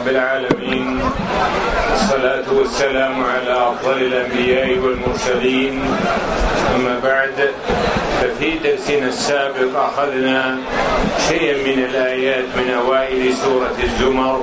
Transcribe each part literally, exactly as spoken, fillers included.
رب العالمين، والصلاة والسلام على أفضل الأنبياء والمرسلين. أما بعد، ففي درسنا السابق أخذنا شيئا من الآيات من أوائل سورة الزمر،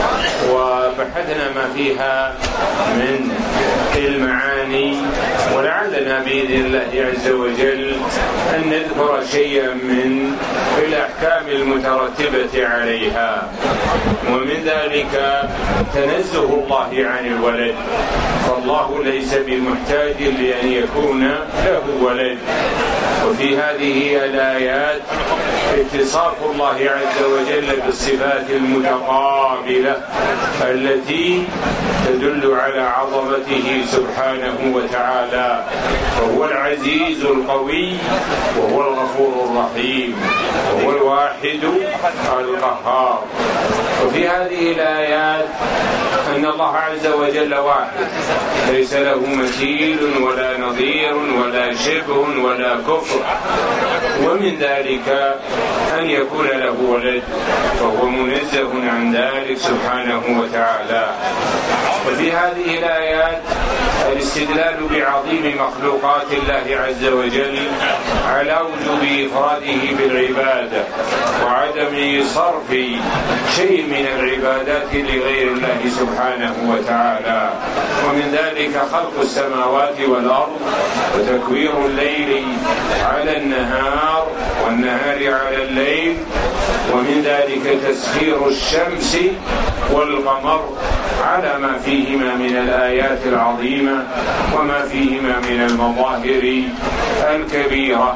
وبحثنا ما فيها من المعاني، ولعلنا بإذن الله عز وجل أن نذكر شيئا من الأحكام المترتبة عليها. ومن ذلك تنزه الله عن الولد، فالله ليس بمحتاج لأن يكون له ولد. وفي هذه الآيات اتصاف الله عز وجل بالصفات المتقابلة التي تدل على عظمته سبحانه وتعالى، فهو العزيز القوي، وهو الغفور الرحيم، وهو الواحد القهار. وفي هذه الآيات أن الله عز وجل واحد، ليس له مثيل ولا نظير ولا شبه ولا كفر، ومن ذلك أن يكون له ولد، فهو منزه عن ذلك سبحانه وتعالى. وفي هذه الآيات الاستدلال بعظيم مخلوقات الله عز وجل على وجوب إفراده بالعبادة، وعدم صرف شيء من العبادات لغير الله سبحانه وتعالى. ومن ذلك خلق السماوات والأرض، وتكوير الليل على النهار والنهار على الليل، ومن ذلك تسخير الشمس والقمر على ما فيهما من الآيات العظيمة وما فيهما من المظاهر الكبيرة.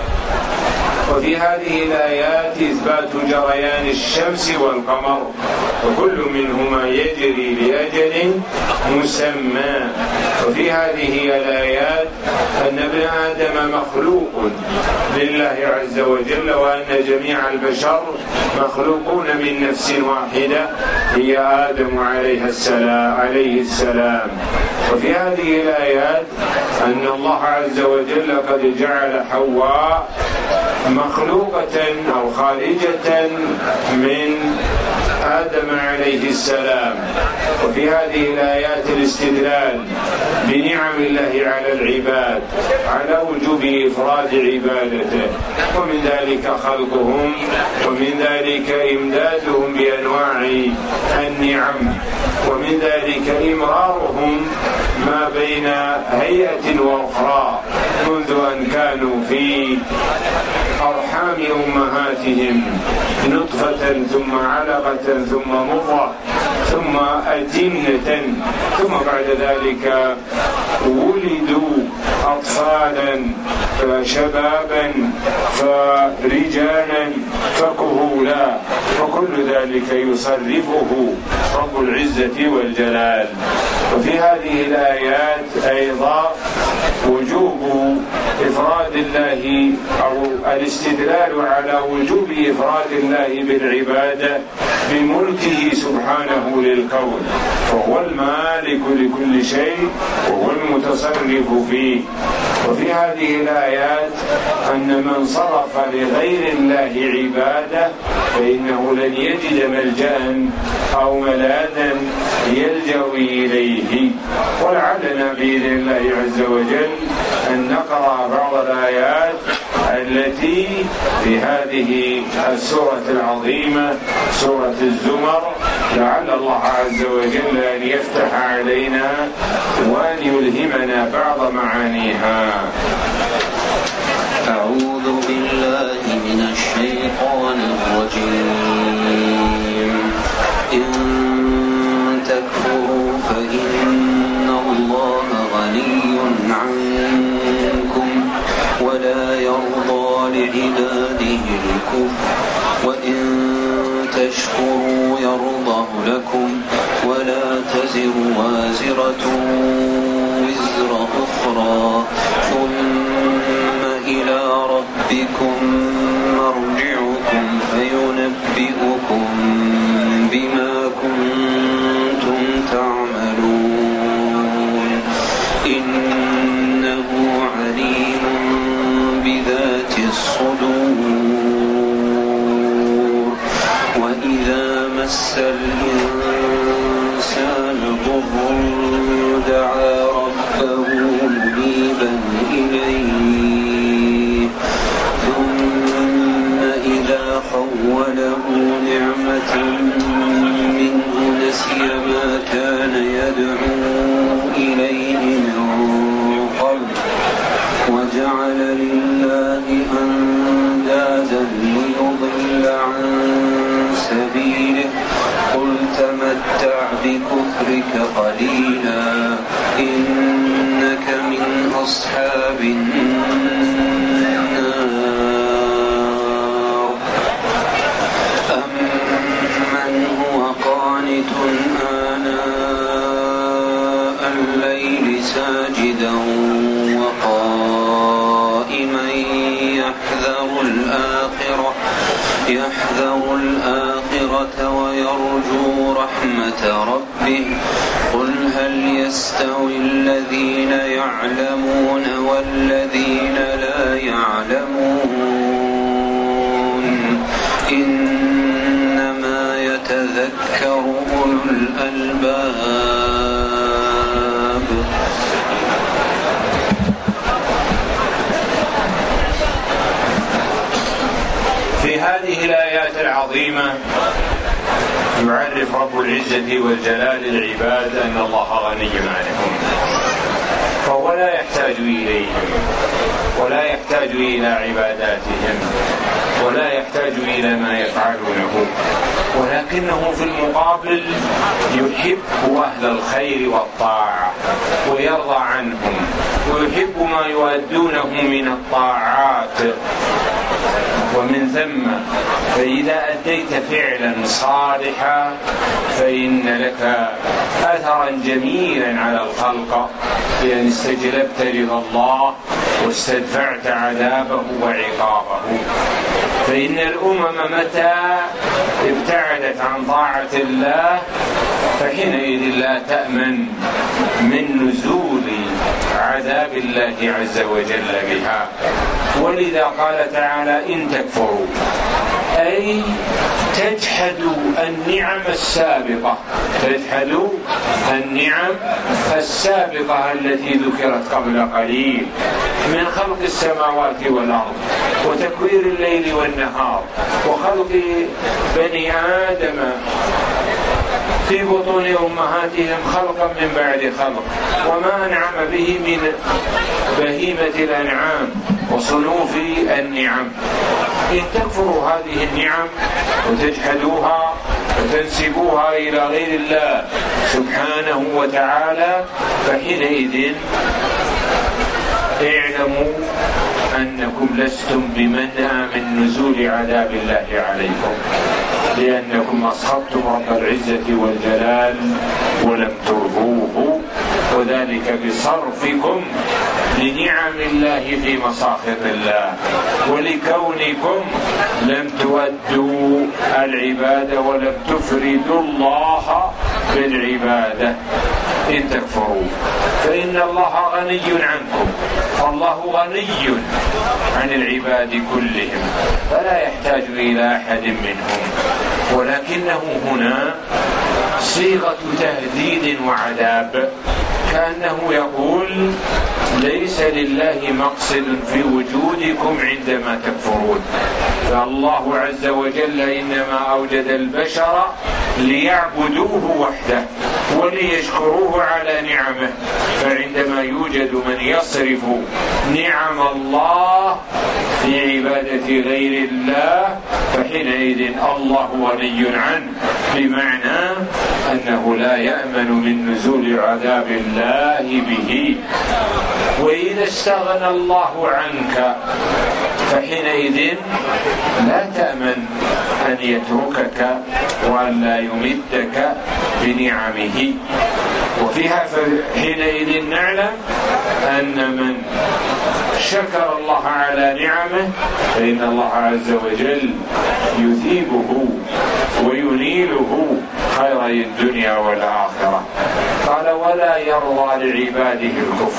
وفي هذه الآيات إثبات جريان الشمس والقمر، وكل منهما يجري لأجل مسمى. وفي هذه الآيات أن ابن آدم مخلوق لله عز وجل، وأن جميع البشر مخلوقون من نفس واحدة هي آدم عليه السلام عليه السلام. وفي هذه الآيات أن الله عز وجل قد جعل حواء مخلوقة أو خارجة من آدم عليه السلام. وفي هذه الآيات الاستدلال بنعم الله على العباد على وجوب إفراد عبادته، ومن ذلك خلقهم، ومن ذلك إمدادهم بأنواع النعم، ومن ذلك إمرارهم ما بين هيئة وأخرى منذ أن كانوا في أرحام أمهاتهم نطفة ثم علقة ثم مضغة ثم أجنة، ثم بعد ذلك ولدوا أطفالا فشبابا فرجالا فكهولا، وكل ذلك يصرفه رب العزة والجلال. وفي هذه الآيات أيضا وجوب إفراد الله أو الاستدلال على وجوب إفراد الله بالعبادة بملكه سبحانه للكون، فهو المالك لكل شيء وهو المتصرف فيه. وفي هذه الآيات أن من صرف لغير الله عبادة فإنه لن يجد ملجأ أو ملاذا يلجأ إليه. ولعلنا بإذن الله عز وجل أن نقرأ بعض الآيات التي في هذه السورة العظيمة سورة الزمر، لعل الله عز وجل أن يفتح علينا وأن يلهمنا بعض معانيها. أعوذ بالله من الشيطان الرجيم. إن تكفروا فإن الله غني عنكم ولا يرضى لعباده الكفر، وإن تشكروا يرضه لكم ولا تزر وازرة وزر أخرى، ثم إلى ربكم مرجعكم فينبئكم بما كنتم تعملون، إنه عليم بذات الصدور. وإذا مس الإنسان تمتع بكفرك قليلا إنك من أصحاب النار أمن هو قانت آناء الليل ساجدا وقائما يحذر الآخرة يحذر الآخرة ويرجو رحمة ربه قل هل يستوي الذين يعلمون والذين لا يعلمون إنما يتذكر أولو الألباب. في هذه الآيات العظيمة يعرف رب العزة والجلال العباد أن الله غني عنهم، فهو لا يحتاج إليهم ولا يحتاج إلى عباداتهم ولا يحتاج إلى ما يفعلونه، ولكنه في المقابل يحب أهل الخير والطاعة ويرضى عنهم ويحب ما يؤدونه من الطاعات. ومن ثم فإذا أديت فعلا صالحا فإن لك أثرا جميلا على الخلق، لأن استجلبت رضا الله واستدفعت عذابه وعقابه. فإن الأمم متى ابتعدت عن طاعة الله فحينئذ لا تأمن من نزول عذاب الله عز وجل بها. ولذا قال تعالى إن تكفروا أي تجحدوا النعم السابقة، تجحدوا النعم السابقة التي ذكرت قبل قليل من خلق السماوات والأرض وتكوير الليل والنهار وخلق بني آدم في بطون أمهاتهم خلقا من بعد خلق، وما أنعم به من بهيمة الأنعام وصنوف النعم. إن تكفروا هذه النعم وتجحدوها وتنسبوها إلى غير الله سبحانه وتعالى فحينئذ اعلموا أنكم لستم بمنع من نزول عذاب الله عليكم، لأنكم أسخطتم رب العزة والجلال ولم ترضوه، وذلك بصرفكم لنعم الله في مساخط الله ولكونكم لم تؤدوا العبادة ولم تفردوا الله بالعبادة. إن تكفروا فإن الله غني عنكم، الله غني عن العباد كلهم فلا يحتاج إلى أحد منهم، ولكنه هنا صيغة تهديد وعذاب، كأنه يقول ليس لله مقصد في وجودكم عندما تكفرون، فالله عز وجل إنما أوجد البشر ليعبدوه وحده وليشكروه على نعمه، فعندما يوجد من يصرف نعم الله في عبادة غير الله فحينئذ الله غني عنه، بمعنى أنه لا يأمن من نزول عذاب الله به. وإذا استغنى الله عنك فحينئذ لا تأمن أن يتركك وأن لا يمدك بنعمه. وفيها حينئذ نعلم أن من شكر الله على نعمه فإن الله عز وجل يثيبه وينيله خيري الدنيا والآخرة. قال ولا يرضى لعباده الكفر،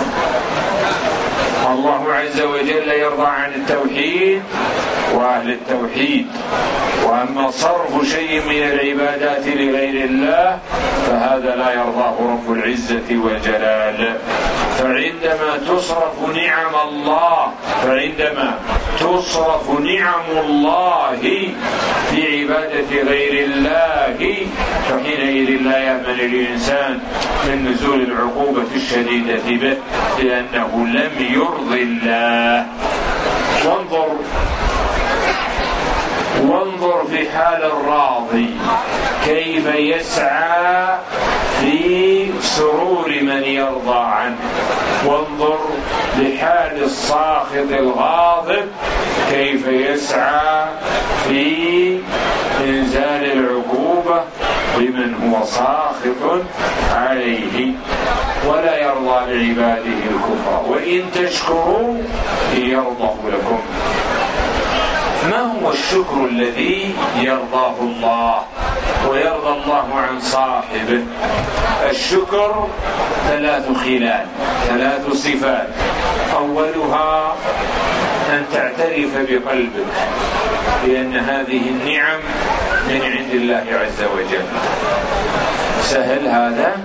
الله عز وجل يرضى عن التوحيد وأهل التوحيد، وأما صرف شيء من العبادات لغير الله فهذا لا يرضاه رب العزة والجلال. فعندما تصرف نعم الله فعندما تصرف نعم الله في عبادة غير الله فحينئذ لا يأمن الإنسان من نزول العقوبة الشديدة به، لأنه لم يرضي الله. وانظر وانظر في حال الراضي كيف يسعى في سرور من يرضى عنه، وانظر لحال الساخط الغاضب كيف يسعى في إنزال العقوبة لمن هو ساخط عليه، ولا يرضى لعباده الكفر، وإن تشكروا يرضه لكم. ما هو الشكر الذي يرضاه الله ويرضى الله عن صاحبه؟ الشكر ثلاث خلال، ثلاث صفات. أولها أن تعترف بقلبك بأن هذه النعم من عند الله عز وجل. سهل هذا؟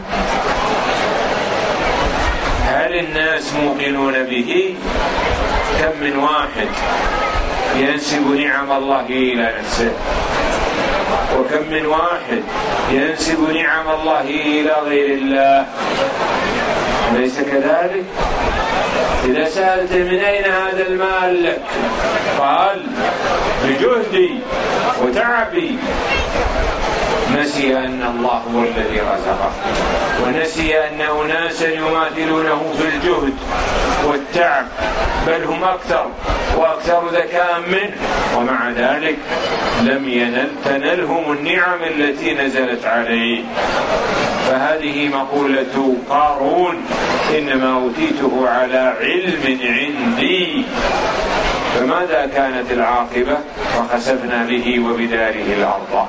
هل الناس موقنون به؟ كم من واحد ينسب نعم الله إلى نفسه، وكم من واحد ينسب نعم الله إلى غير الله، أليس كذلك؟ إذا سألت من أين هذا المال لك قال بجهدي وتعبي، نسي أن الله هو الذي رزقه، ونسي أن أناسا يماثلونه في الجهد والتعب، بل هم أكثر وأكثر ذكاء منه، ومع ذلك لم ينل تنلهم النعم التي نزلت عليه. فهذه مقولة قارون: إنما أوتيته على علم عندي. فماذا كانت العاقبة؟ فخسفنا به وبداره الأرض.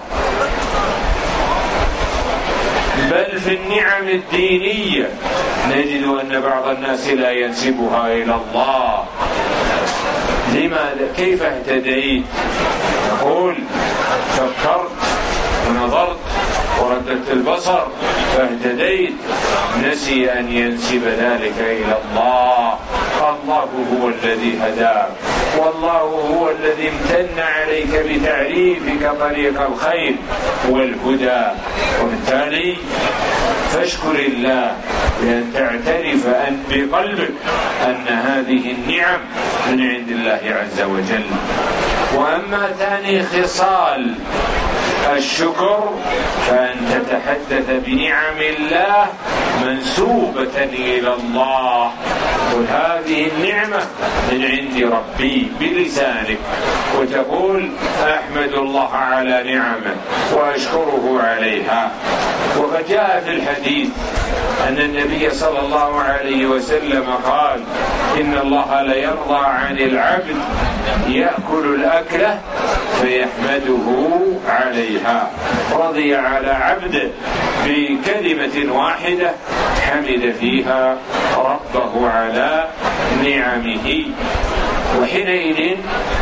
بل في النعم الدينية نجد أن بعض الناس لا ينسبها إلى الله. لماذا؟ كيف اهتديت؟ يقول فكرت ونظرت ورددت البصر فاهتديت، نسي أن ينسب ذلك إلى الله. الله هو الذي هداك، والله هو الذي امتن عليك بتعريفك طريق الخير والهدى، وبالتالي فاشكر الله بأن تعترف أن بقلبك أن هذه النعم من عند الله عز وجل. وأما ثاني خصال الشكر فأن تتحدث بنعم الله منسوبة إلى الله، قل هذه النعمة من عند ربي بلسانك، وتقول أحمد الله على نعمه وأشكره عليها. وقد جاء في الحديث أن النبي صلى الله عليه وسلم قال: إن الله ليرضى عن العبد يأكل الأكلة فيحمده عليها. رضي على عبده بكلمة واحدة حمد فيها ربه على نعمه. وحينئذ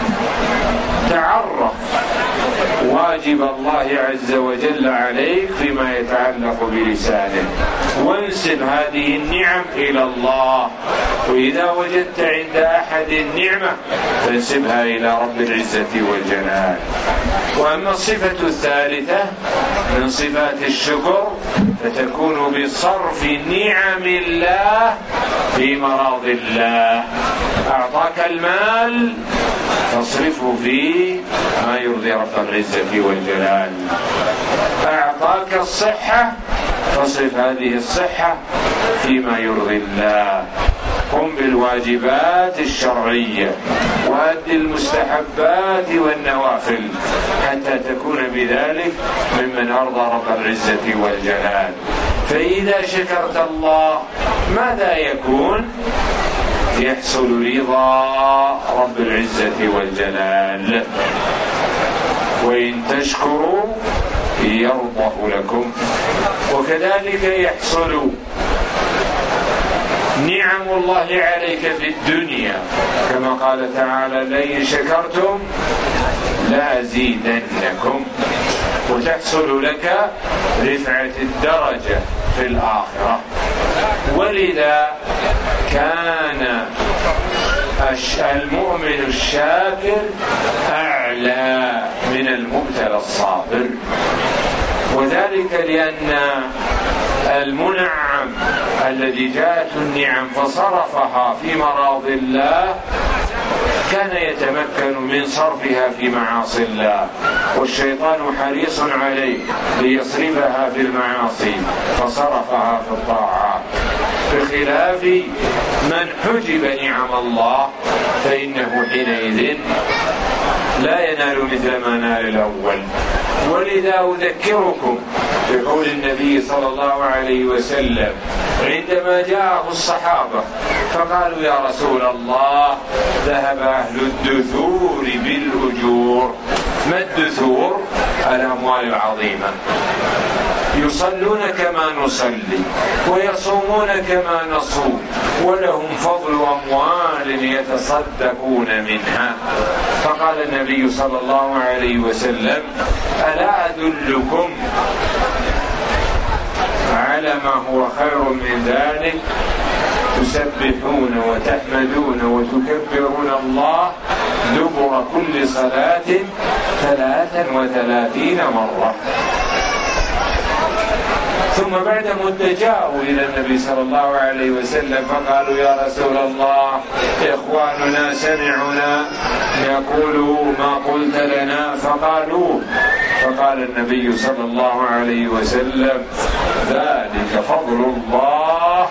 تعرف واجب الله عز وجل عليك فيما يتعلق بلسانه، وانسب هذه النعم إلى الله. وإذا وجدت عند أحد النعمة فانسبها إلى رب العزة والجلال. وأما الصفة الثالثة من صفات الشكر فتكون بصرف نعم الله في مراض الله. أعطاك المال فاصرفه في ما يرضي رب العزة والجلال. أعطاك الصحة فاصرف هذه الصحة فيما يرضي الله. قم بالواجبات الشرعية وأد المستحبات والنوافل حتى تكون بذلك ممن أرضى رب العزة والجلال. فإذا شكرت الله ماذا يكون؟ يحصل رضا رب العزة والجلال. وإن تشكروا يرضه لكم. وكذلك يحصل نعم الله عليك في الدنيا كما قال تعالى: لئن شكرتم لأزيدنكم. وتحصل لك رفعة الدرجة في الآخرة. ولذا كان المؤمن الشاكر أعلى من المبتلى الصابر، وذلك لأن المنعم الذي جاءته النعم فصرفها في مراض الله كان يتمكن من صرفها في معاصي الله، والشيطان حريص عليه ليصرفها في المعاصي فصرفها في الطاعات، بخلاف من حجب نعم الله فإنه حينئذ لا ينال مثل ما نال الأول. ولذا أذكركم بقول النبي صلى الله عليه وسلم عندما جاءه الصحابة فقالوا يا رسول الله ذهب أهل الدثور بالأجور. ما الدثور؟ الأموال العظيمة، يصلون كما نصلي ويصومون كما نصوم ولهم فضل أموال يتصدقون منها. فقال النبي صلى الله عليه وسلم ألا أدلكم على ما هو خير من ذلك؟ تسبحون وتحمدون وتكبرون الله دبر كل صلاة ثلاثا وثلاثين مرة. ثم بعد مدة جاءوا إلى النبي صلى الله عليه وسلم فقالوا يا رسول الله إخواننا سمعنا نقول ما قلت لنا فقالوا. فقال النبي صلى الله عليه وسلم ذلك فضل الله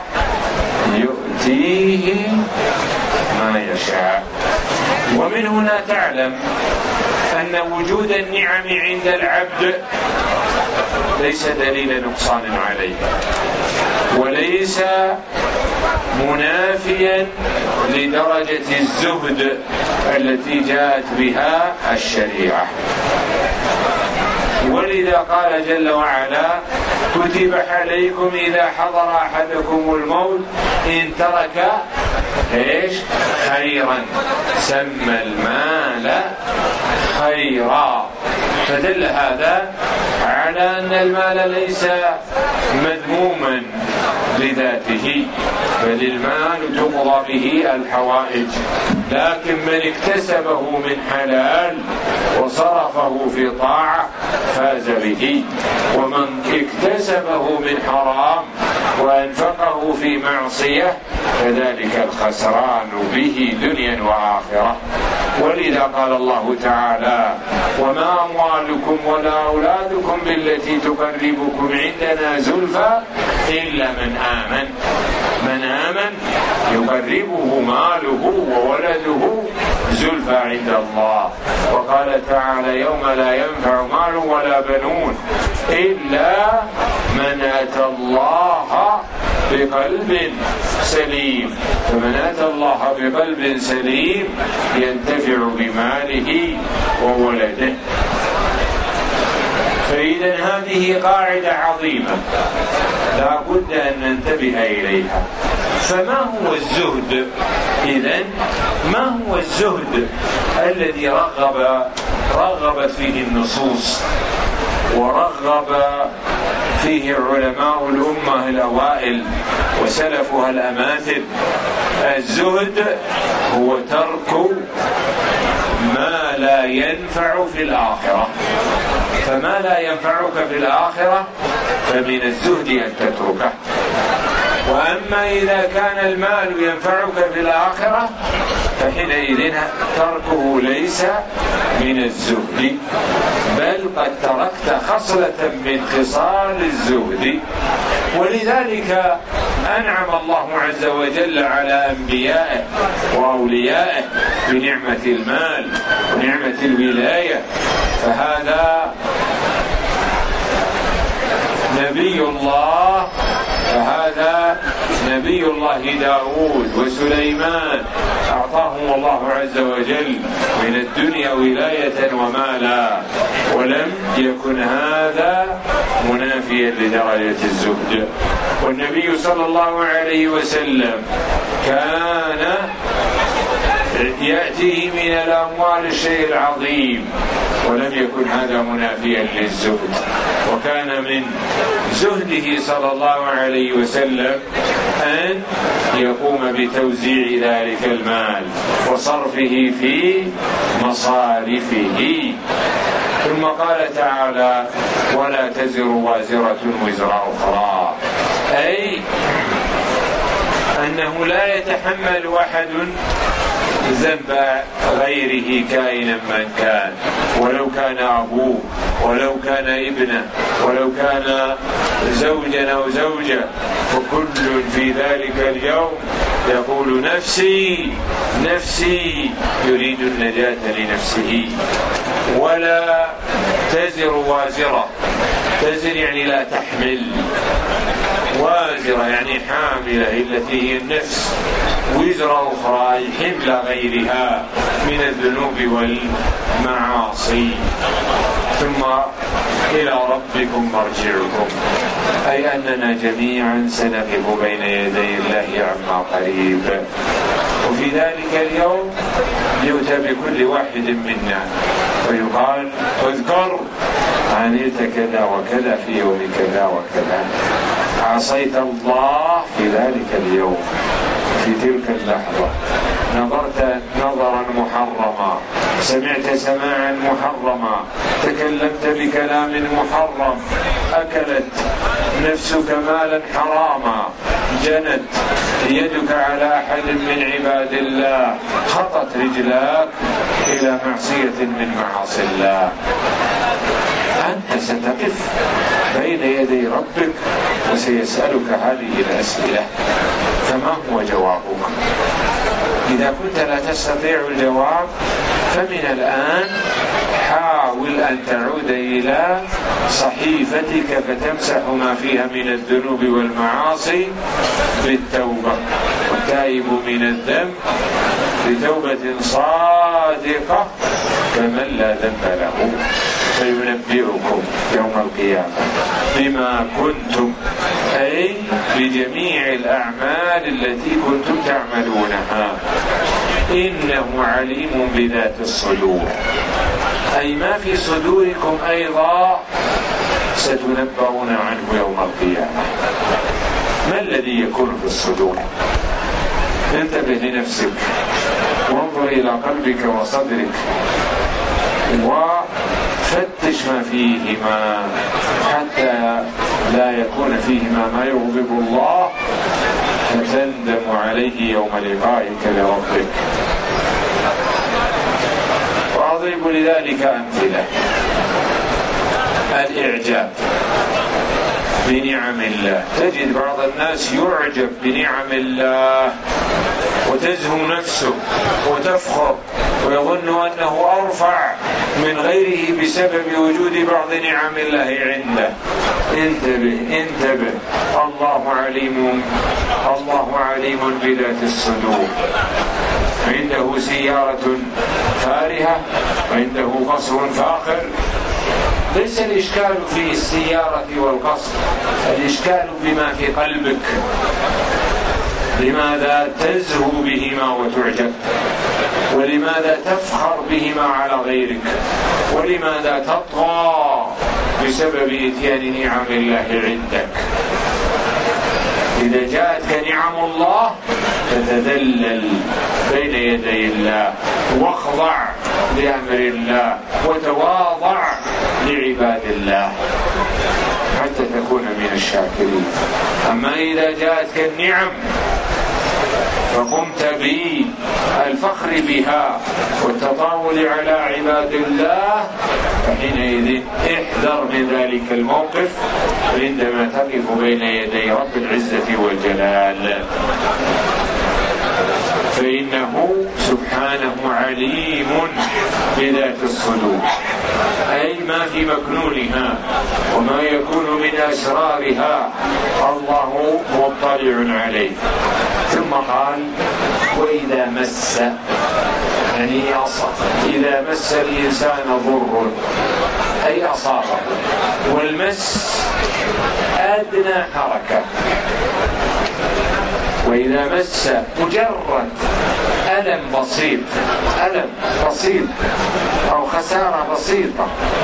يؤتيه ما يشاء. ومن هنا تعلم أن وجود النعم عند العبد ليس دليل نقصان عليه، وليس منافيا لدرجة الزهد التي جاءت بها الشريعة. ولذا قال جل وعلا كتب عليكم إذا حضر أحدكم الموت إن ترك إيش خيرا سمى المال خيرا. فدل هذا على أن المال ليس مذموما لذاته، بل المال تقضى به الحوائج، لكن من اكتسبه من حلال وصرفه في طاعة فاز به، ومن اكتسبه من حرام وأنفقه في معصية فذلك الخسران به دنيا وآخرة. ولذا قال الله تعالى وما أموالكم ولا أولادكم بالتي تقربكم عندنا زلفى إلا من آمن. من آمن يقربه ماله وولده زلفى عند الله. وقال تعالى يوم لا ينفع مال ولا بنون إلا من أتى الله بقلب سليم. فمن أتى الله بقلب سليم ينتفع بماله وولده. فإذا هذه قاعدة عظيمة لا بد أن ننتبه إليها. فما هو الزهد إذن؟ ما هو الزهد الذي رغب رغبت فيه النصوص ورغب فيه علماء الأمة الأوائل وسلفها الأماثل؟ الزهد هو ترك ما لا ينفع في الآخرة. فما لا ينفعك في الآخرة فمن الزهد أن تتركه. وأما إذا كان المال ينفعك في الآخرة فحينئذ تركه ليس من الزهد، بل قد تركت خصلة من خصال الزهد. ولذلك أنعم الله عز وجل على أنبيائه وأوليائه بنعمة المال ونعمة الولاية. فهذا نبي الله فهذا نبي الله داود وسليمان أعطاهم الله عز وجل من الدنيا ولاية ومالا، ولم يكن هذا منافيا لدرجة الزهد. والنبي صلى الله عليه وسلم كان يأتيه من الأموال الشيء العظيم ولم يكن هذا منافيا للزهد. وكان من زهده صلى الله عليه وسلم أن يقوم بتوزيع ذلك المال وصرفه في مصارفه. ثم قال تعالى ولا تزر وازرة وزر أخرى، أي أنه لا يتحمل أحد ذنب غيره كائنا من كان، ولو كان أبوه، ولو كان ابنه، ولو كان زوجا أو زوجة، فكل في ذلك اليوم يقول نفسي نفسي، يريد النجاة لنفسه. ولا تزر وازرة، تزر يعني لا تحمل، وازرة يعني حاملة التي هي النفس، وزر أخرى أي حمل غيرها من الذنوب والمعاصي. ثم إلى ربكم مرجعكم، أي أننا جميعا سنقف بين يدي الله عما قريب. وفي ذلك اليوم يؤتى بكل واحد منا ويقال اذكر عملت كذا وكذا في يوم كذا وكذا، عصيت الله في ذلك اليوم، في تلك اللحظة نظرت نظرا محرما، سمعت سماعا محرما، تكلمت بكلام محرم، أكلت نفسك مالا حراما، جنت يدك على أحد من عباد الله، خطت رجلاك إلى معصية من معاصي الله. أنت ستقف بين يدي ربك وسيسألك هذه الأسئلة، فما هو جوابك؟ إذا كنت لا تستطيع الجواب فمن الآن حاول أن تعود إلى صحيفتك فتمسح ما فيها من الذنوب والمعاصي بالتوبة، والتائب من الذنب بتوبة صادقة كمن لا ذنب له، فينبئكم يوم القيامة بما كنتم، أي بجميع الأعمال التي كنتم تعملونها. إنه عليم بذات الصدور، أي ما في صدوركم أيضا ستنبؤون عنه يوم القيامة. ما الذي يكون في الصدور؟ انتبه لنفسك وانظر إلى قلبك وصدرك وفتش ما فيهما حتى لا يكون فيهما ما يغضب الله فتندم عليه يوم لقائك لربك. وأضرب لذلك أمثلة. الإعجاب بنعم الله، تجد بعض الناس يعجب بنعم الله وتزهو نفسه وتفخر ويظن أنه أرفع من غيره بسبب وجود بعض نعم الله عنده. انتبه انتبه، الله عليم، الله عليم بذات الصدور. عنده سيارة فارهة وعنده قصر فاخر، ليس الإشكال في السيارة والقصر، الإشكال بما في قلبك. لماذا تزهو بهما وتعجب؟ ولماذا تفخر بهما على غيرك؟ ولماذا تطغى بسبب إتيان نعم الله عندك؟ إذا جاءتك نعم الله فتذلل بين يدي الله واخضع لأمر الله وتواضع لعباد الله حتى تكون من الشاكرين. أما إذا جاءتك النعم فقمت بالفخر بها والتطاول على عباد الله، فحينئذ احذر من ذلك الموقف عندما تقف بين يدي رب العزة والجلال، فإنه سبحانه عليم بذات الصدور، أي ما في مكنونها وما يكون من أسرارها الله مطلع عليه. ثم قال وإذا مس، يعني إذا مس الإنسان ضر أي أصابه، والمس أدنى حركة، وإذا مس مجرد ألم بسيط، ألم بسيط أو خسارة بسيطة،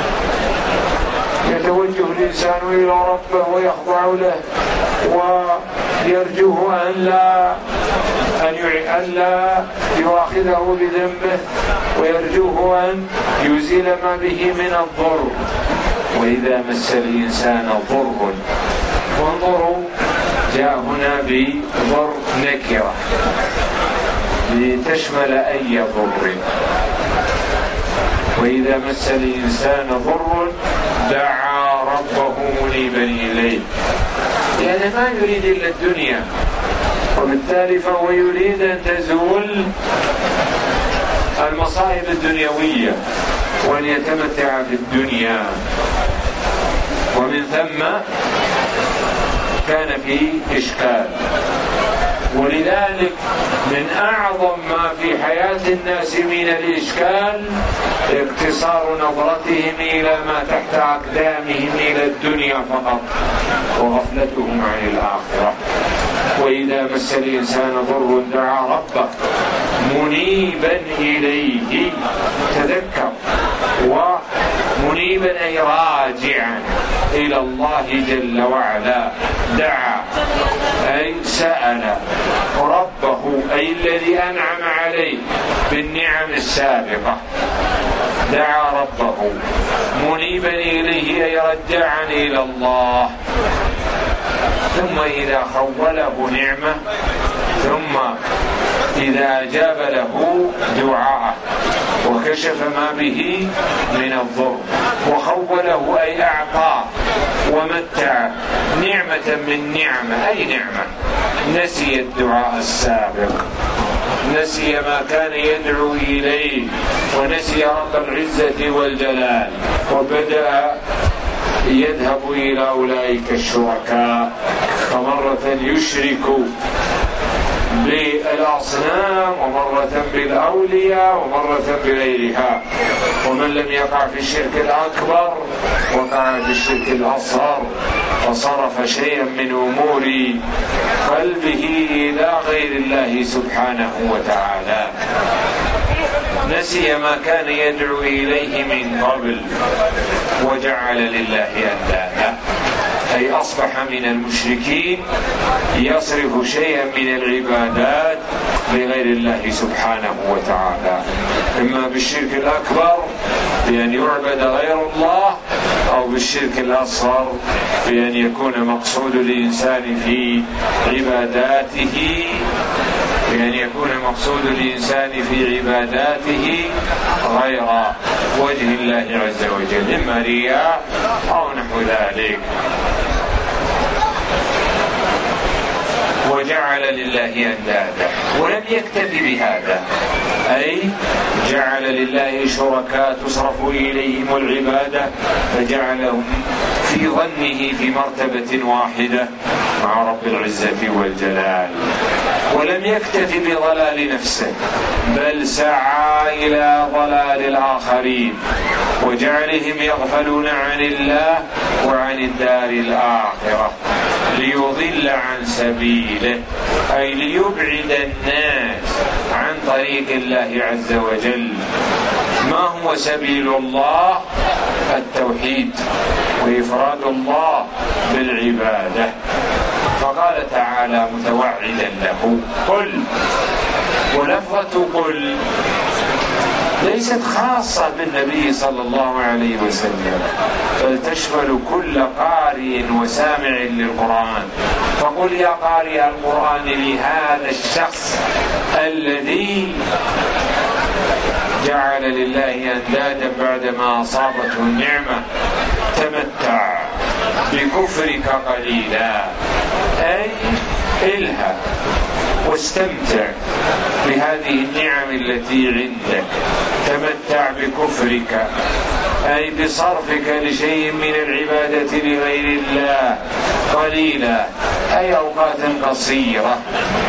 يتوجه الإنسان إلى ربه ويخضع له ويرجوه أن لا أن لا يؤاخذه بذنبه ويرجوه أن يزيل ما به من الضر. وإذا مس الإنسان ضر، وانظروا جاء هنا بضر نكرة لتشمل أي ضر. وإذا مس الإنسان ضر دعا ربه منيبا إليه، يعني ما يريد إلا الدنيا، وبالتالي فهو يريد أن تزول المصائب الدنيوية وأن يتمتع في الدنيا. ومن ثم كان فيه إشكال. ولذلك من أعظم ما في حياة الناس من الإشكال اقتصار نظرتهم إلى ما تحت أقدامهم إلى الدنيا فقط، وغفلتهم عن الآخرة. وإذا مس الإنسان ضر دعا ربه منيبا إليه، تذكر، ومنيبا أي راجعا إلى الله جل وعلا. دعا أي سأل ربه، أي الذي أنعم عليه بالنعم السابقة. دعا ربه منيبا إليه أي رجعا إلى الله. ثم إذا خوله نعمة، ثم إذا أجاب له دعاءه وكشف ما به من الضر وخوله أي أعطاه ومتع نعمة من نعمة، أي نعمة، نسي الدعاء السابق، نسي ما كان يدعو إليه، ونسي رب العزة والجلال، وبدأ يذهب إلى أولئك الشركاء، فمرة يشرك بالأصنام، ومرة بالأولياء، ومرة بغيرها. ومن لم يقع في الشرك الأكبر وقع في الشرك الأصغر، فصرف شيئا من أمور قلبه إلى غير الله سبحانه وتعالى. نسي ما كان يدعو إليه من قبل وجعل لله أندادا، أي أصبح من المشركين يصرف شيئا من العبادات لغير الله سبحانه وتعالى، إما بالشرك الأكبر بأن يعبد غير الله، أو بالشرك الأصغر بأن يكون مقصود الإنسان في عباداته بأن يكون مقصود الإنسان في عباداته غير وجه الله عز وجل، إما رياء أو نحو ذلك. وجعل لله أندادا، ولم يكتفي بهذا، أي جعل لله شركاء تصرف إليهم العبادة، فجعلهم في ظنه في مرتبة واحدة مع رب العزة والجلال. ولم يكتفي بضلال نفسه، بل سعى إلى ضلال الآخرين وجعلهم يغفلون عن الله وعن الدار الآخرة، ليضل عن سبيله، أي ليبعد الناس عن طريق الله عز وجل. ما هو سبيل الله؟ التوحيد وإفراد الله بالعبادة. فقال تعالى متوعدا له: قل. ولفظة قل ليست خاصة بالنبي صلى الله عليه وسلم، بل تشمل كل قارئ وسامع للقرآن. فقل يا قارئ القرآن لهذا الشخص الذي جعل لله أندادا بعدما أصابته النعمة: تمتع بكفرك قليلا، أي إلها واستمتع بهذه النعم التي عندك. تمتع بكفرك أي بصرفك لشيء من العبادة لغير الله قليلا، أي أوقات قصيرة.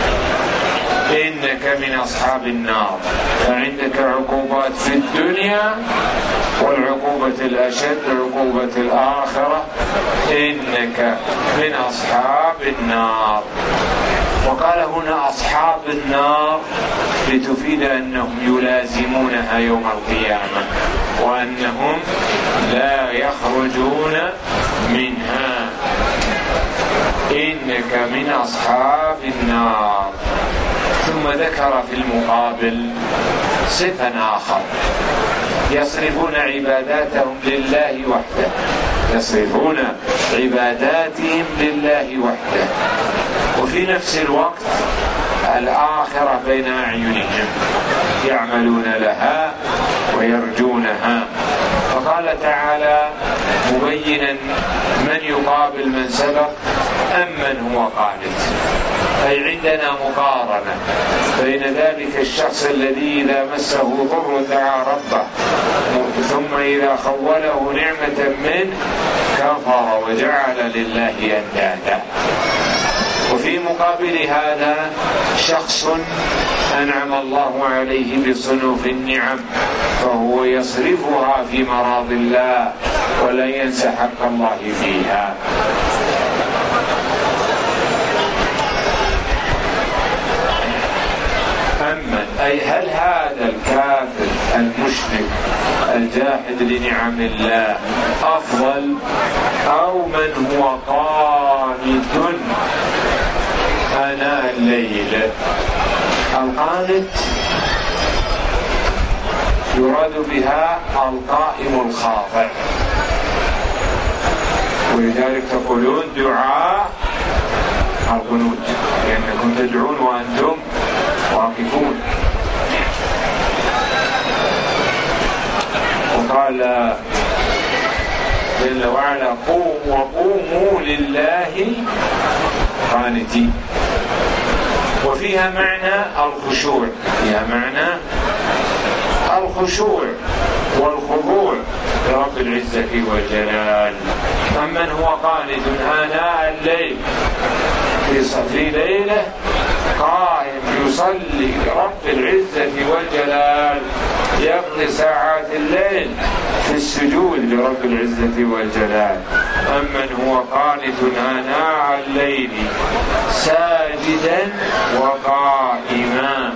إنك من أصحاب النار، فعندك عقوبات في الدنيا، والعقوبة الأشد عقوبة الآخرة. إنك من أصحاب النار. وقال هنا أصحاب النار لتفيد أنهم يلازمونها يوم القيامة، وأنهم لا يخرجون منها. إنك من أصحاب النار. ثم ذكر في المقابل صفة آخر: يصرفون عباداتهم لله وحده، يصرفون عباداتهم لله وحده. وفي نفس الوقت الآخرة بين أعينهم يعملون لها ويرجونها. فقال تعالى مبينا من يقابل من سبق أم من هو قانت، أي عندنا مقارنة بين ذلك الشخص الذي إذا مسه ضر دعا ربه ثم إذا خوله نعمة منه كفر وجعل لله أندادا، وفي مقابل هذا شخص أنعم الله عليه بصنوف النعم فهو يصرفها في مراض الله ولا ينسى حق الله فيها. أما أي هل هذا الكافر المشرك الجاحد لنعم الله أفضل أو من هو قانت آناء الليل؟ القانت يراد بها القائم الخاضع، ولذلك تقولون دعاء القنوت لأنكم تدعون وأنتم واقفون. وقال جل وعلا وقوموا لله قانتين، وفيها معنى الخشوع، فيها معنى الخشوع والخضوع لرب العزة والجلال. أمن هو قانت آناء الليل في ليلة قائم يصلي لرب العزة والجلال، يقضي ساعات الليل في السجود لرب العزة والجلال. أمن هو قانت آناء الليل ساجدا وقائما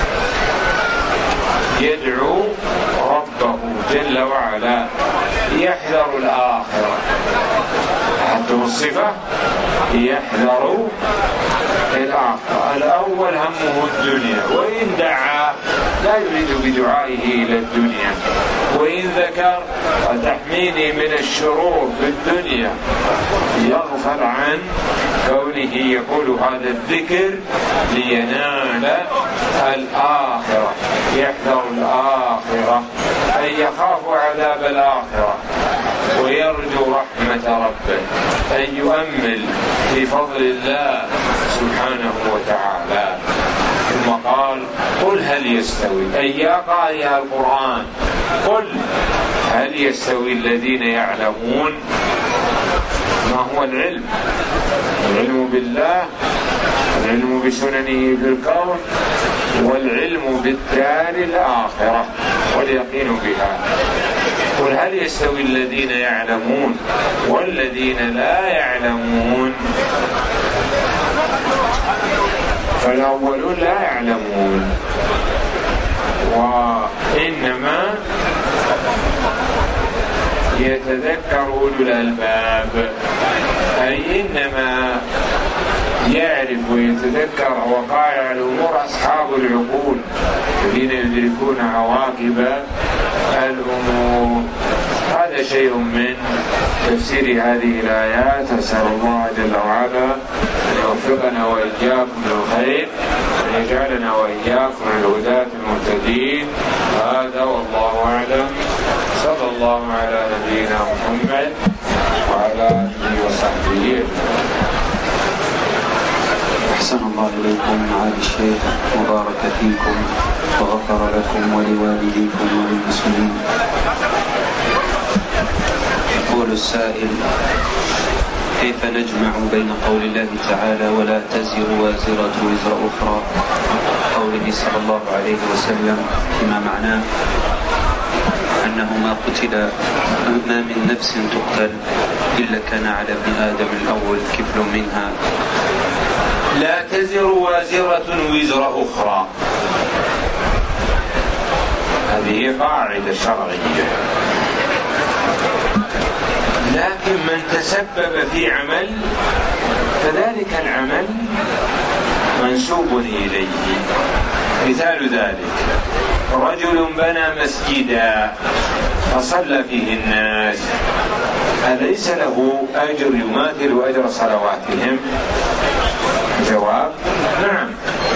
يدعو ربه جل وعلا يحذر الآخرة، حتى الصفة يحذر الآخرة. الأول همه الدنيا، وإن دعا لا يريد بدعائه إلى الدنيا، وإن ذكر وتحميني من الشرور في الدنيا يغفل عن كونه يقول هذا الذكر لينال الآخرة، يحذر الآخرة أي يخاف عذاب الآخرة ويرجو رحمة ربه، أن يؤمل في فضل الله سبحانه وتعالى. ثم قال قل هل يستوي، أي يا قارئ القرآن قل هل يستوي الذين يعلمون. ما هو العلم؟ العلم بالله، العلم بسننه في الكون، والعلم بالدار الآخرة واليقين بها. قل هل يستوي الذين يعلمون والذين لا يعلمون؟ فالأولون لا يعلمون، وإنما يتذكر أولو الألباب، أي إنما يعرف ويتذكر وقائع الأمور أصحاب العقول الذين يدركون عواقب الأمور. هذا شيء من تفسير هذه الآيات. أسأل الله جل وعلا أن يوفقنا وإياكم للخير وأن يجعلنا وإياكم من الهداة المهتدين. هذا والله أعلم. صلى الله على نبينا محمد وعلى آله وصحبه أجمعين. أحسن الله إليكم معالي الشيخ، وبارك فيكم وغفر لكم ولوالديكم وللمسلمين. يقول السائل: كيف نجمع بين قول الله تعالى ولا تزر وازرة وزر أخرى قوله صلى الله عليه وسلم فيما معناه أنه ما قتل ما من نفس تقتل إلا كان على ابن آدم الأول كفل منها. لا تزر وازرة وزر أخرى، هذه قاعدة شرعية. لكن من تسبب في عمل فذلك العمل منسوب إليه. مثال ذلك: رجل بنى مسجدا فصلى فيه الناس، أليس له أجر يماثل أجر صلواتهم؟ جواب نعم.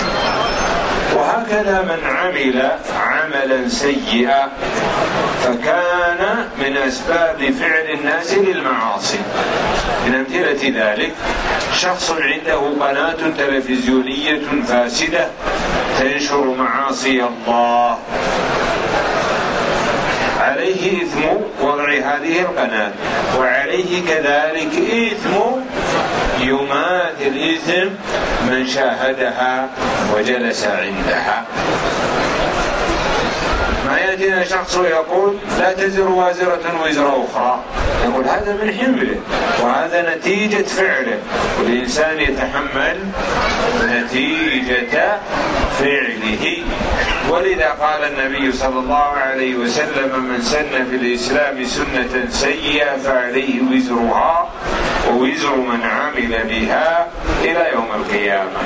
وهكذا من عمل عملا سيئا فكان من أسباب فعل الناس للمعاصي. من أمثلة ذلك شخص عنده قناة تلفزيونية فاسدة تنشر معاصي الله، عليه إثم وضع هذه القناة، وعليه كذلك إثم يماثل إثم من شاهدها وجلس عندها. ما يأتينا شخص يقول لا تزر وازرة وزر أخرى، يقول هذا من حمله وهذا نتيجة فعله، والإنسان يتحمل نتيجة فعله. ولذا قال النبي صلى الله عليه وسلم من سن في الإسلام سنة سيئة فعليه وزرها ووزر من عمل بها إلى يوم القيامة.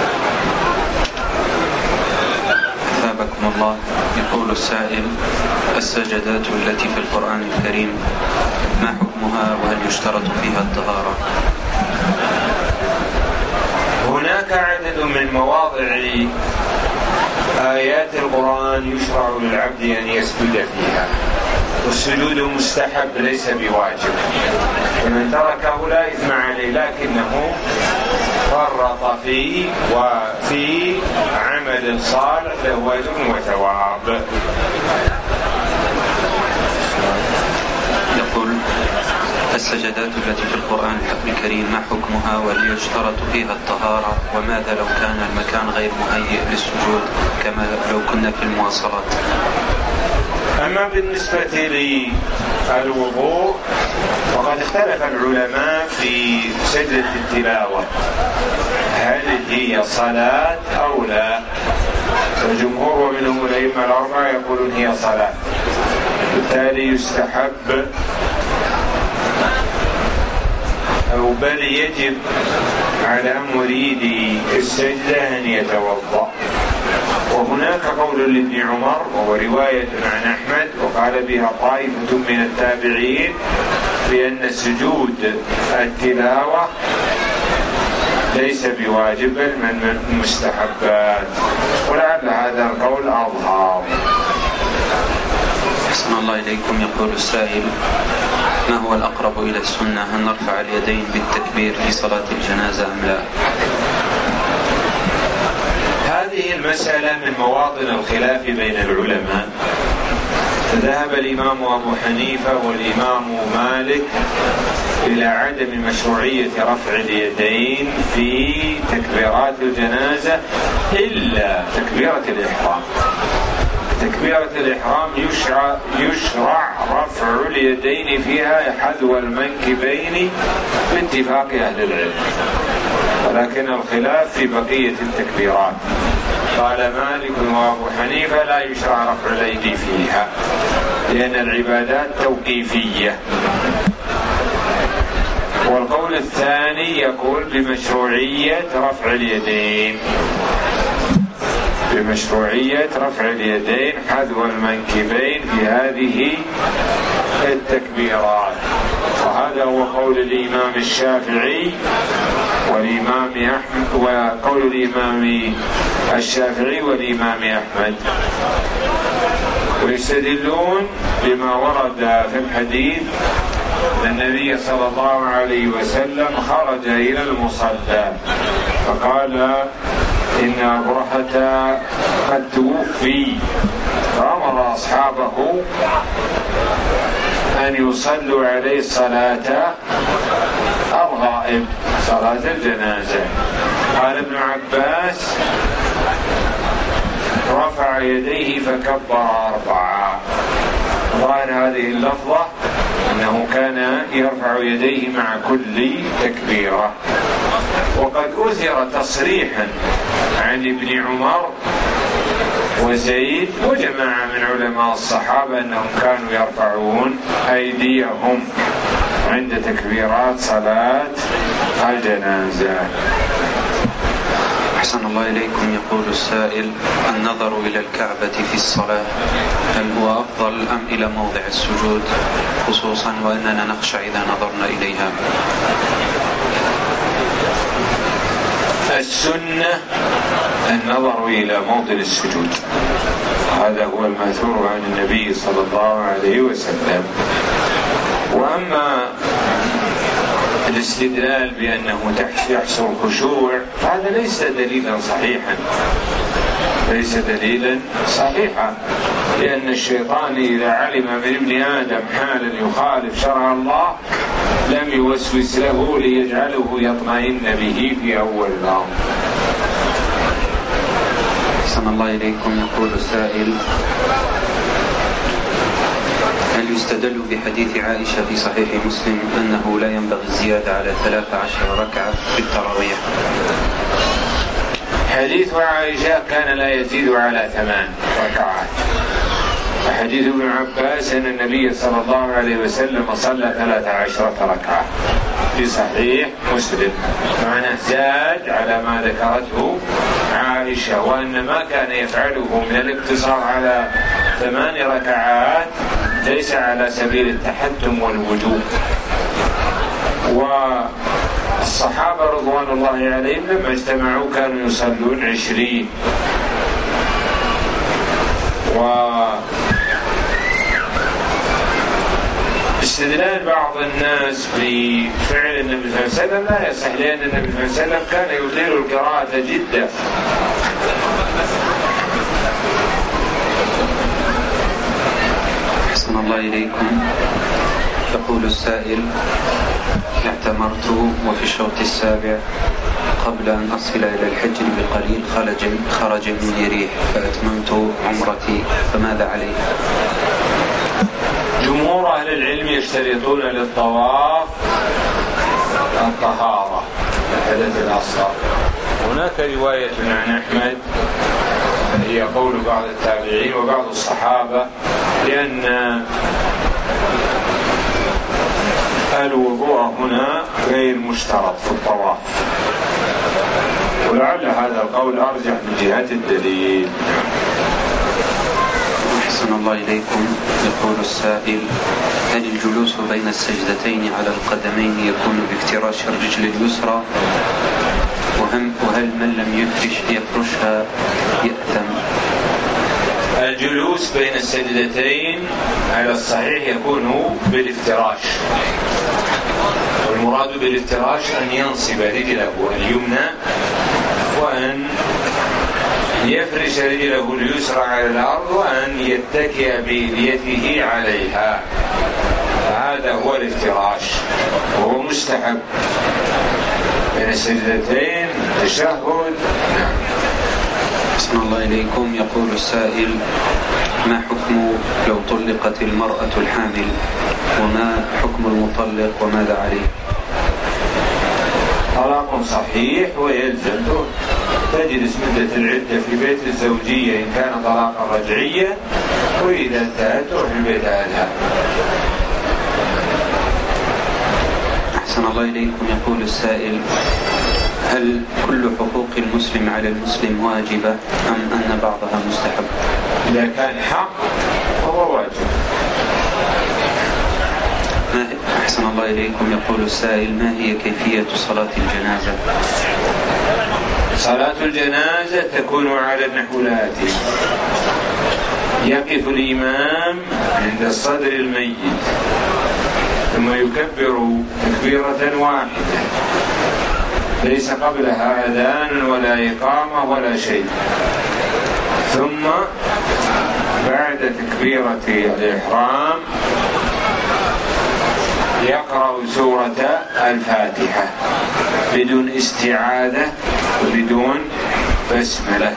أثابكم الله. يقول السائل: السجدات التي في القرآن الكريم ما حكمها وهل يشترط فيها الطهارة؟ هناك عدد من مواضع آيات القرآن يشرع للعبد أن يسجد فيها، والسجود مستحب ليس بواجب، ومن تركه لا إثم عليه، لكنه فرط فيه وفي عمل صالح له أجر وثواب. يقول: السجدات التي في القرآن الكريم ما حكمها وهل يشترط فيها الطهارة؟ وماذا لو كان المكان غير مهيئ للسجود كما لو كنا في المواصلات؟ أما بالنسبة للوضوء وقد اختلف العلماء في سجدة التلاوة هل هي صلاة أو لا. الجمهور ومنهم الأئمة الأربعة يقولون هي صلاة، بالتالي يستحب أو بل يجب على مريد السجدة أن يتوضأ. وهناك قول لابن عمر وهو رواية عن أحمد وقال بها طائفة من التابعين بأن سجود التلاوة ليس بواجب بل من المستحبات، ولعل هذا القول أظهر. أحسن الله إليكم. يقول السائل: ما هو الأقرب إلى السنة، هل نرفع اليدين بالتكبير في صلاة الجنازة أم لا؟ هذه المسألة من مواطن الخلاف بين العلماء، فذهب الإمام أبو حنيفة والإمام مالك إلى عدم مشروعية رفع اليدين في تكبيرات الجنازة إلا تكبيرة الإحرام. تكبيرة الإحرام يشرع, يشرع رفع اليدين فيها حذو المنكبين باتفاق أهل العلم، ولكن الخلاف في بقية التكبيرات. قال مالك وأبو حنيفة لا يشرع رفع الأيدي فيها لأن العبادات توقيفية. والقول الثاني يقول بمشروعية رفع اليدين، بمشروعية رفع اليدين حذو المنكبين في هذه التكبيرات، وهذا هو قول الإمام الشافعي والإمام أحمد، وقول الإمام الشافعي والإمام أحمد. ويستدلون بما ورد في الحديث أن النبي صلى الله عليه وسلم خرج إلى المصلى فقال إن أبرهة قد توفي، فأمر أصحابه أن يصلوا عليه صلاة الغائب، صلاة الجنازة. قال ابن عباس: رفع يديه فكبر أربعة. ظاهر هذه اللفظة أنه كان يرفع يديه مع كل تكبيرة. وقد أثر تصريحا عن ابن عمر وزيد وجماعة من علماء الصحابة أنهم كانوا يرفعون أيديهم عند تكبيرات صلاة الجنازة. أحسن الله إليكم. يقول السائل: النظر إلى الكعبة في الصلاة هل هو أفضل أم إلى موضع السجود، خصوصا وأننا نخشى إذا نظرنا إليها؟ السنة النظر إلى موطن السجود، هذا هو المأثور عن النبي صلى الله عليه وسلم. وأما الاستدلال بأنه يحصل خشوع هذا ليس دليلا صحيحا، ليس دليلا صحيحا، لأن الشيطان إذا علم من ابن آدم حالا يخالف شرع الله لم يوسوس له ليجعله يطمئن به في أول الأمر. أحسن الله إليكم. يقول السائل: هل يستدل بحديث عائشة في صحيح مسلم أنه لا ينبغي الزيادة على ثلاث عشر ركعة في التراويح؟ حديث عائشة كان لا يزيد على ثمان ركعات. حديث ابن عباس أن النبي صلى الله عليه وسلم صلى ثلاث عشرة ركعة في صحيح مسلم، معناه زاد على ما ذكرته عائشة، وأن ما كان يفعله من الاقتصار على ثمان ركعات ليس على سبيل التحتم والوجوب. والصحابة رضوان الله عليهم لما اجتمعوا كانوا يصلون عشرين. واستدلال بعض الناس بفعل النبي صلى الله عليه وسلم لا يصح، لأن النبي صلى الله عليه وسلم كان يطيل القراءة جدا. أحسن الله إليكم. يقول السائل: اعتمرت وفي الشوط السابع قبل أن أصل إلى الحجر بقليل خرج خرج مني ريح فأتممت عمرتي، فماذا علي؟ جمهور أهل العلم يشترطون للطواف الطهارة الحدث الأصغر. هناك رواية عن أحمد هي قول بعض التابعين وبعض الصحابة لأن الوضوء هنا غير مشترط في الطواف، ولعل هذا القول أرجح من جهة الدليل. أحسن الله إليكم. يقول السائل: هل الجلوس بين السجدتين على القدمين يكون بافتراش الرجل اليسرى؟ وهل من لم يفرش يفرشها يأثم؟ الجلوس بين السجدتين على الصحيح يكون بالافتراش، والمراد بالافتراش أن ينصب رجله اليمنى وأن يفرش رجله اليسرى على الأرض وأن يتكئ بيده عليها، هذا هو الافتراش وهو مستحب بين السجدتين تشهد. نعم. أحسن الله إليكم. يقول السائل: ما حكم لو طلقت المرأة الحامل، وما حكم المطلق وماذا عليه؟ طلاق صحيح ويلزم تجلس مدة العدة في بيت الزوجية إن كان طلاقا رجعيا، وإذا انتهت تروح البيت أهلها. أحسن الله إليكم. يقول السائل: هل كل حقوق المسلم على المسلم واجبة أم أن بعضها مستحب؟ إذا كان حق فهو واجب. أحسن الله إليكم. يقول السائل: ما هي كيفية صلاة الجنازة؟ صلاة الجنازة تكون على النحو الآتي: يقف الإمام عند الصدر الميت ثم يكبر تكبيرة واحدة ليس قبلها أذان ولا إقامة ولا شيء، ثم بعد تكبيرة الإحرام يقرأ سورة الفاتحة بدون استعاذة وبدون بسملة،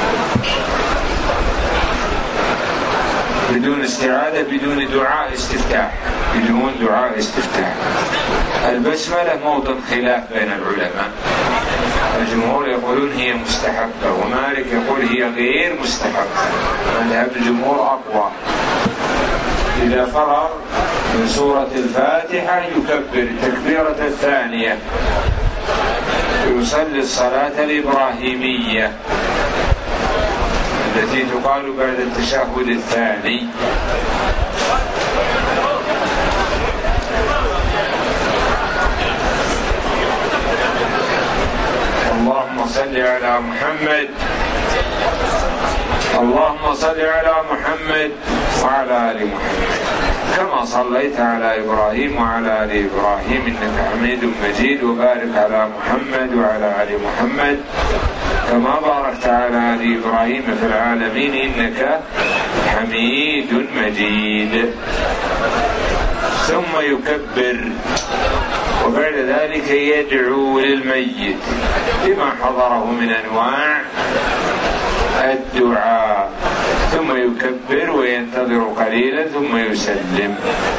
بدون استعاذة، بدون دعاء استفتاح، بدون دعاء استفتاح. البسملة موطن خلاف بين العلماء، الجمهور يقولون هي مستحبة ومالك يقول هي غير مستحبة، مذهب الجمهور أقوى. إذا فرغ من سورة الفاتحة يكبر التكبيرة الثانية ويصلي الصلاة الإبراهيمية التي تقال بعد التشهد الثاني. اللهم صل صل على محمد اللهم صل على محمد وعلى آل محمد كما صليت على إبراهيم وعلى آل إبراهيم إنك حميد مجيد وبارك على محمد وعلى آل محمد كما باركت على آل إبراهيم في العالمين إنك حميد مجيد. ثم يكبر وبعد ذلك يدعو للميت بما حضره من أنواع الدعاء ثم يكبر وينتظر قليلا ثم يسلم.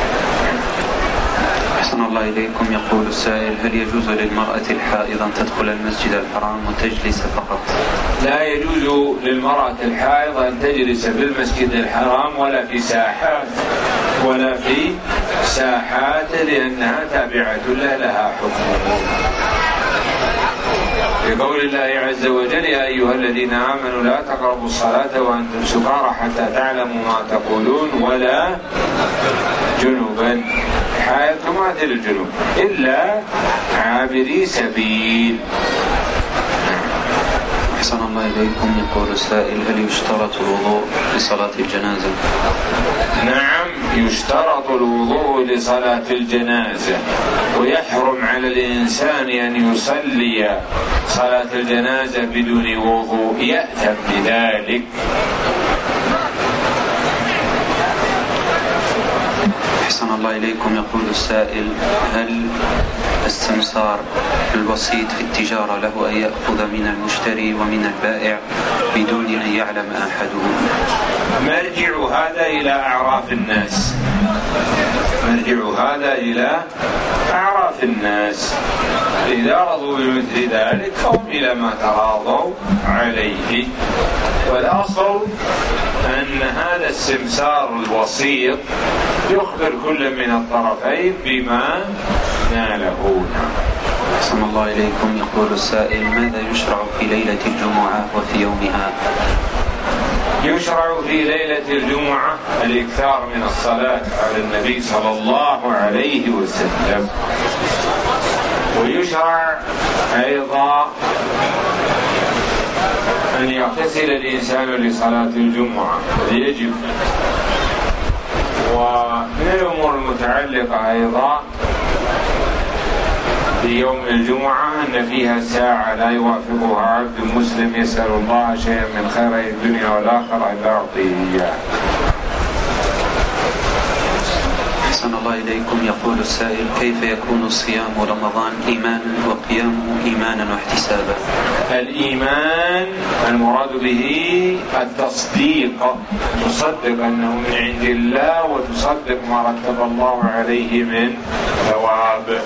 أحسن الله إليكم. يقول السائل: هل يجوز للمرأة الحائض أن تدخل المسجد الحرام وتجلس فقط؟ لا يجوز للمرأة الحائض أن تجلس في المسجد الحرام ولا في ساحات ولا في ساحات لأنها تابعة لا لها حكم. لقول الله عز وجل: يا أيها الذين آمنوا لا تقربوا الصلاة وأنتم سكارى حتى تعلموا ما تقولون ولا جنوبا. حائض تماثل الجنوب إلا عابري سبيل. أحسن الله إليكم. يقول السائل: هل يشترط الوضوء لصلاة الجنازة؟ نعم، يشترط الوضوء لصلاة الجنازة، ويحرم على الإنسان أن يصلي صلاة الجنازة بدون وضوء، يأثم بذلك. أحسن الله إليكم. يقول السائل: هل السمسار الوسيط في التجارة له أن يأخذ من المشتري ومن البائع بدون أن يعلم أحدهم؟ مرجع هذا إلى أعراف الناس مرجع هذا إلى أعراف الناس إذا رضوا بمثل ذلك فهم إلى ما تراضوا عليه. والأصل أن هذا السمسار الوسيط يخبر كل من الطرفين بما ناله. أحسن الله إليكم. يقول السائل: ماذا يشرع في ليلة الجمعة وفي يومها؟ يشرع في ليلة الجمعة الإكثار من الصلاة على النبي صلى الله عليه وسلم، ويشرع أيضا أن يغتسل الإنسان لصلاة الجمعة، يجب. ومن الأمور المتعلقة أيضا في يوم الجمعة أن فيها ساعة لا يوافقها عبد مسلم يسأل الله شيئا من خير الدنيا والآخرة إلا أعطيه إياه. أحسن الله إليكم. يقول السائل: كيف يكون صيام رمضان إيمانا وقيامه إيمانا واحتسابا؟ الإيمان المراد به التصديق، تصدق أنه من عند الله وتصدق ما رتب الله عليه من ثواب.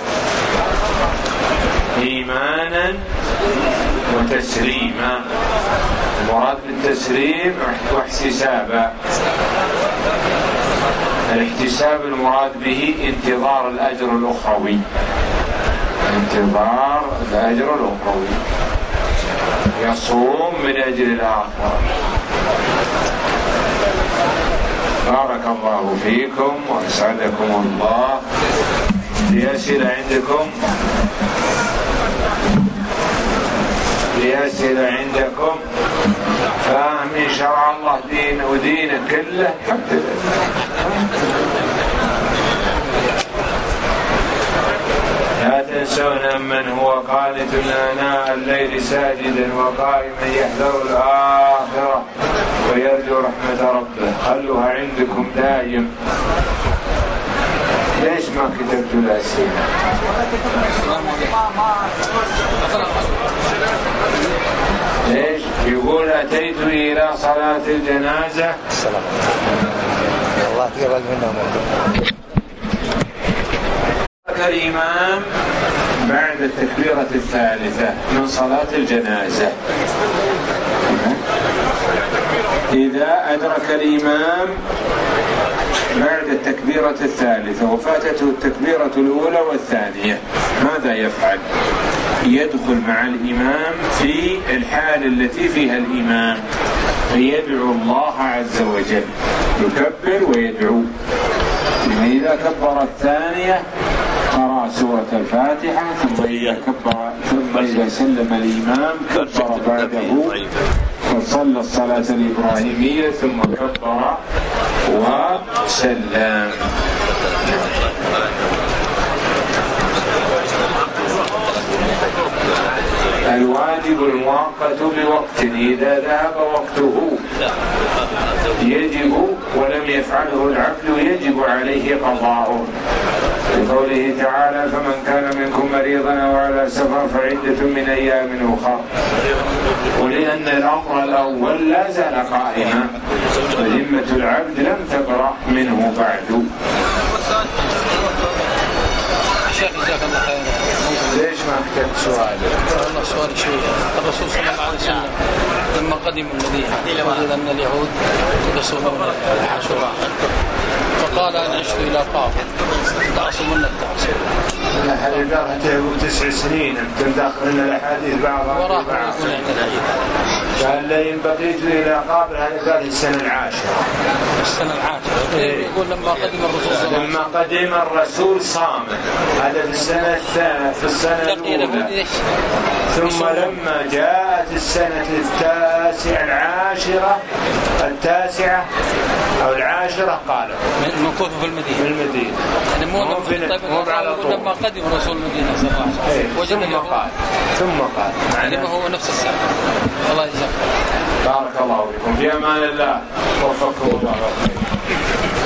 إيمانا وتسليما، المراد بالتسليم واحتسابا. الاحتساب المراد به انتظار الأجر الأخروي، انتظار الأجر الأخروي، يصوم من أجل الآخرة. بارك الله فيكم وأسعدكم الله. في أسئلة عندكم؟ في أسئلة عندكم؟ فاهمين شرع الله دين ودينك كله؟ الحمد لله. لا تنسون من هو قانت آناء الليل ساجدا وقائما يحذر الآخرة ويرجو رحمة ربه. خلوها عندكم دائم. ليش ما كتبتوا الأسئلة؟ ليش؟ يقول أتيت إلى صلاة الجنازة. الله تقبل منهم. الإمام بعد التكبيرة الثالثة من صلاة الجنازة، إذا أدرك الإمام بعد التكبيرة الثالثة وفاتته التكبيرة الأولى والثانية ماذا يفعل؟ يدخل مع الإمام في الحال التي فيها الإمام فيدعو الله عز وجل، يكبر ويدعو. إذا كبر الثانية قرأ سورة الفاتحة، ثم إذا كبر ثم إذا سلم الإمام كبر بعده فصلى الصلاة الإبراهيمية ثم كبر وسلم. الواجب المؤقت بوقت إذا ذهب وقته يجب ولم يفعله العبد يجب عليه قضاؤه، لقوله تعالى فمن كان منكم مريضا أو على سفر فعدة من أيام أخر، ولأن الأمر الأول لا زال قائما وذمة العبد لم تبرأ منه بعد. ليش ما حكيت سؤالي؟ والله سؤالي شوية. الرسول صلى الله عليه وسلم لما قدم المدينة وجد أن اليهود يصومون عاشوراء فقال أن عشت إلى قاب تعصمون التعصم. هذه قالها تسع سنين تدخل لنا الأحاديث بعضها وراء يقول عند الحديث قال لئن بقيت إلى قابل هذه قال السنة العاشرة. السنة العاشرة إيه؟ يقول لما قدم الرسول صلى الله عليه وسلم لما قدم الرسول صام هذا في السنة الثانية في السنة الأولى، ثم لما جاءت السنة التاسعة العاشرة التاسعة أو العاشرة قال مكوث في المدينة في المدينة يعني مو مو على طول لما قدم الرسول المدينة صلى الله عليه وسلم وجد ثم قال ثم قال يعني ما هو نفس السنة. الله يجزاك بارك الله فيكم، في أمان الله، وفقكم الله.